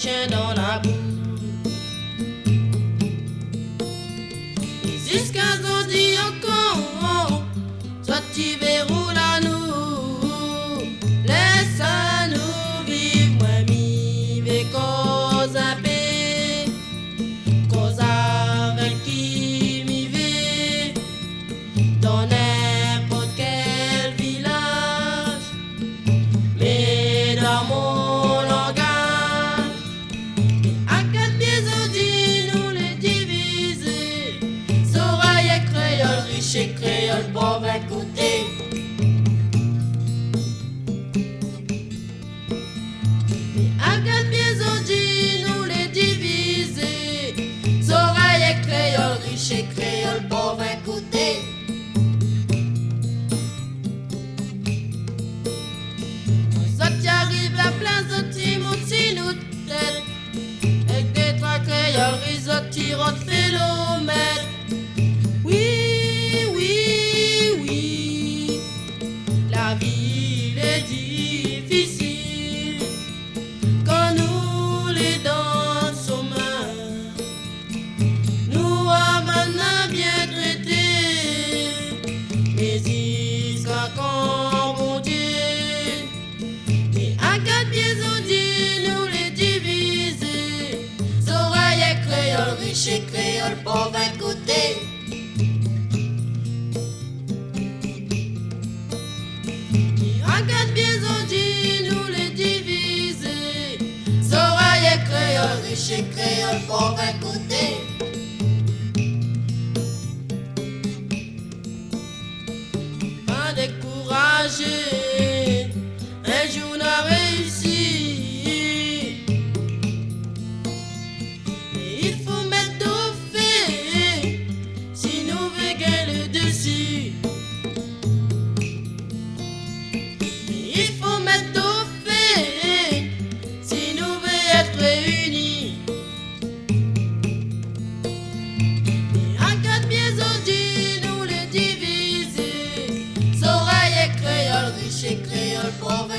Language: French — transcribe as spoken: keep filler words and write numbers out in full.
chien dans la boue. Et jusqu'à ce dit encore, soit tu verrouilles à nous, laisse-nous vivre, moi, mi, cause à paix, cause avec qui m'y vais, dans n'importe quel village, mais dans mon langage, à quatre pieds au dit, nous les diviser, sauvaille et créole, riche et créole, pauvre à côté. À quatre pieds au dit, nous les diviser, sauvaille et créole, riche et créole, pauvre à côté. Quand arrive la place de Timothy, nous tête, avec des trois créoles, risotto, tirotte, philomètre. Oui, oui, oui, la ville est difficile quand nous les dansons main. Nous avons bien traité, mais il quand bon Dieu. Et à quatre pieds au dit, nous les diviser, sauvaille et créole, riche et créole, pauvre à côté. À quatre pieds au dit, nous les diviser, sauvaille et créole, riche et créole, pauvre à côté. Pas découragé, un jour on a réussi, mais il faut mettre au fait si nous voulons gagner le dessus. Il faut mettre au fait si nous voulons être réunis. Et à quatre pieds au dit, nous les diviser, sauvaille et créole, riche et créole, pauvre